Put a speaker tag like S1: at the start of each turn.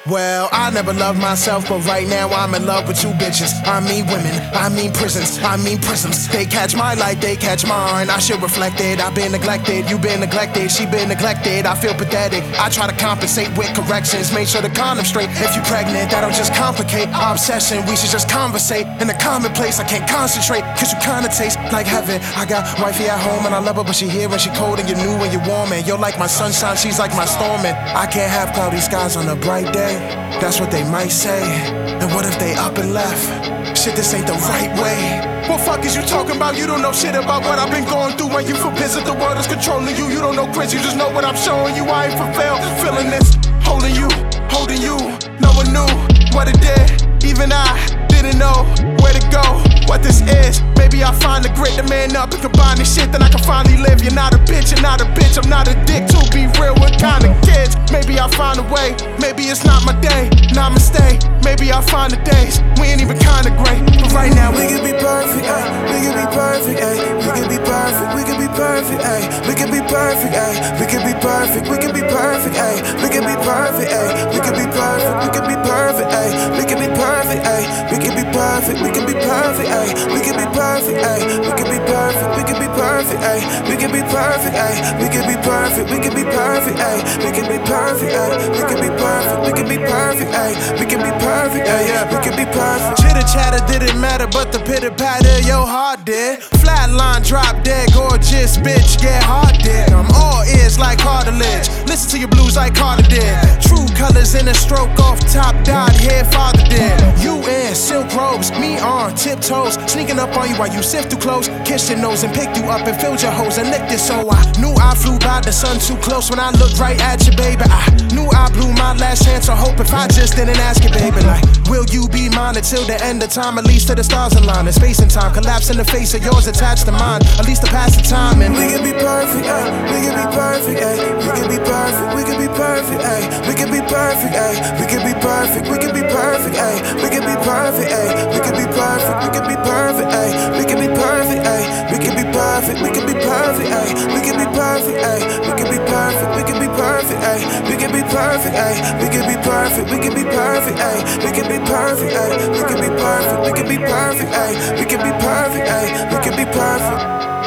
S1: Well, I never loved myself, but right now I'm in love with you bitches. I mean women, I mean prisons, I mean prisms. They catch my light, they catch mine. I should reflect it. I've been neglected, you been neglected, she been neglected. I feel pathetic. I try to compensate with corrections. Make sure the condom straight. If you pregnant, that'll just complicate our obsession. We should just conversate in the commonplace. I can't concentrate, cause you kinda taste like heaven. I got wifey at home and I love her, but she here when she cold and you're new and you're warm. And you're like my sunshine, she's like my storm. And I can't have cloudy skies on a bright day. That's what they might say. And what if they up and left? Shit, this ain't the right way. What fuck is you talking about? You don't know shit about what I've been going through. When you feel pissed, the world is controlling you. You don't know Chris, you just know what I'm showing you. I ain't fulfilled, feeling this, holding you. No one knew what it did. Even I didn't know where to go, what this is. Maybe I'll find the grit to man up and combine this shit, then I can finally live. You're not a bitch, you're not a bitch, I'm not a dick. To be real, what kind of kids? Maybe I'll find a way, maybe it's not my day, namaste. Maybe I'll find the days, we ain't even kinda great. But right now we can be perfect, ay. We can be perfect, ay. We can be perfect, we can be perfect, ay. We can be perfect, ay. We can be perfect, we can be perfect, ay. We can be perfect, ay. We can be perfect, we can be perfect, ay. We can be perfect, ay. We can be perfect, we can be perfect, ay. We can be perfect, ay. We can be perfect, we can be perfect, ay. We can be perfect, ay. We can be perfect, we can be perfect, ay. We can be perfect, ay. We can be perfect, we can be perfect, ay. We can be perfect, ay. We can be perfect. Chitter chatter didn't matter, but the pitter patter your heart did. Flatline drop dead, gorgeous bitch, get hard dead. I'm all ears like cartilage. Listen to your blues like Carter did. True colors in a stroke off top, dyed hair, father did. You in silk robes, me on tiptoes, sneaking up on you while you sift through clothes. Kissed your nose and picked you up and filled your hose and licked it, so I knew I flew by the sun too close when I looked right at you, baby. I knew I blew my last chance of hope if I just didn't ask you, baby. Like, will you be mine until the end of time? At least till the stars align. And space and time collapse in the face of yours attached to mine. At least to pass the time. And we can be perfect, ay. We can be perfect, ay. We can be perfect, we can be perfect, ay. We can be perfect, ay. We can be perfect, we can be perfect, ay. We can be perfect, ay. We can be perfect, we can be perfect, ay. We can be perfect, ay. We can be perfect, we can be perfect, ay. We can be perfect, ay. We can be perfect, we can be perfect, ay. We can be perfect, ay. We can be perfect, we can be perfect, ay. We can be perfect, ay. We can be perfect, we can be perfect, ay. We can be perfect, ay. We can be perfect.